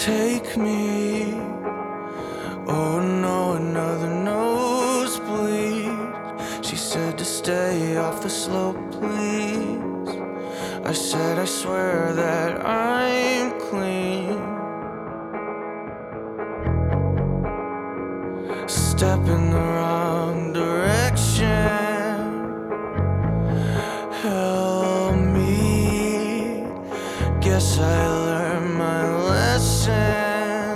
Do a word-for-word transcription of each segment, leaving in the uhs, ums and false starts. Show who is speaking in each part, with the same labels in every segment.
Speaker 1: take me. Oh no, another nosebleed. She said to stay off the slope, please. I said I swear that I'm clean. Step in the wrong direction. Help me. Guess I learned my lesson.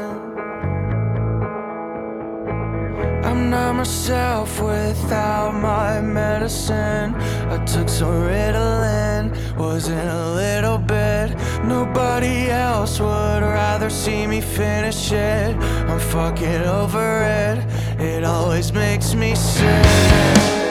Speaker 1: I'm not myself without my medicine. I took some Ritalin, wasn't a little bit. Nobody else would rather see me finish it. I'm fucking over it. It always makes me sick.